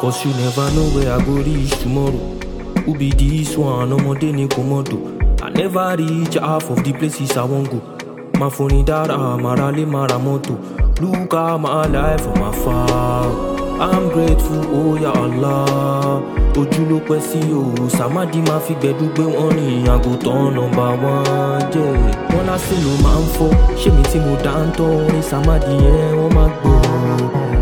Cause you never know where I go reach tomorrow. Who be this one? Ọmọdé ni komodo. I never reach half of the places I wan go. My phone dara, marale maramoto. Look at my life from afar. I'm grateful, oh ya Allah. Ojú ló pẹ́ sí o, Samadi máa fi gbẹ̀dú gbé wọn rìn àgùntàn nọ́mbà 1 jẹ́. Wọ́n lásìkò ló máa ń fọ́, ṣé mi tí mo dá ń tọ́ orin Samadi yẹn wọ́n máa gbọ́.